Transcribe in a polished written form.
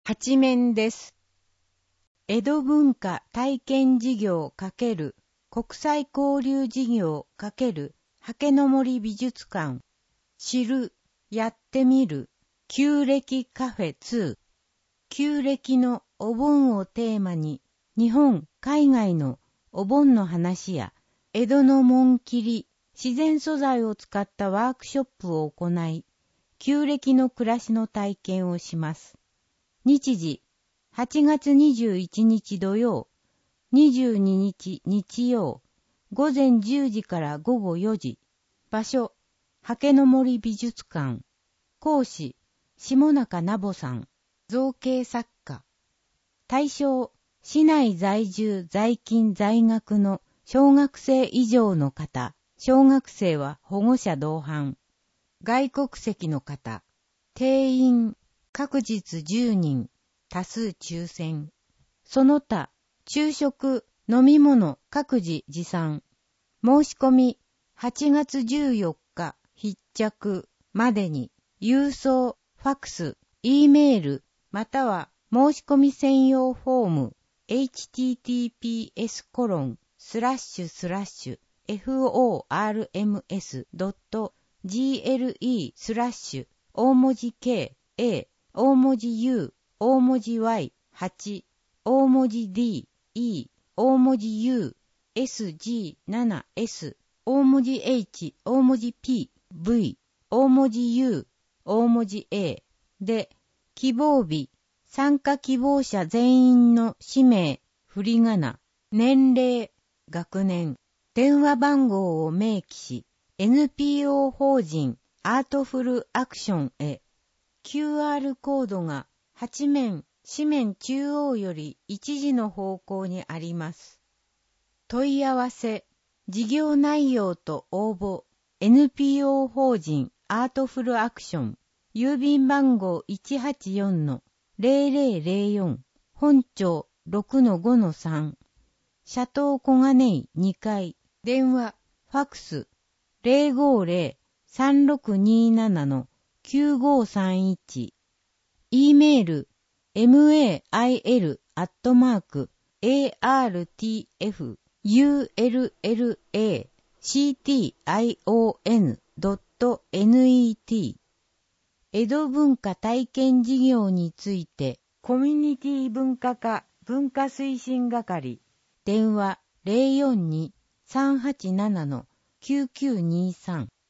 八面です。江戸文化体験事業×国際交流事業×刷の森美術館。知る、やってみる、旧暦カフェ2。旧暦のお盆をテーマに、日本、海外のお盆の話や、江戸の紋切り、自然素材を使ったワークショップを行い、旧暦の暮らしの体験をします。日時、8月21日土曜、22日日曜、午前10時から午後4時。場所、刷の森美術館。講師、下中奈保さん。造形作家。対象、市内在住在勤在学の小学生以上の方。小学生は保護者同伴。外国籍の方。定員、各日10人。多数抽選。その他、昼食、飲み物、各自持参。申し込み、8月14日、必着までに、郵送、ファクス、E メール、または申し込み専用フォーム、https://forms.gle/ 大文字 K、A、大文字 U、大文字 Y、8、大文字 D、E、大文字 U、SG7、S、大文字 H、大文字 P、V、大文字 U、大文字 A で、希望日、参加希望者全員の氏名、振り仮名、年齢、学年、電話番号を明記し、NPO 法人アートフルアクションへ、QR コードが8面、紙面中央より1時の方向にあります。問い合わせ、事業内容と応募、NPO 法人アートフルアクション、郵便番号 184-0004、本町 6-5-3、シャトー小金井2階、電話、ファクス、050-3627-9531、E メール、mail@artfullation.net 江戸文化体験事業についてコミュニティ文化課文化推進係電話 042-387-9923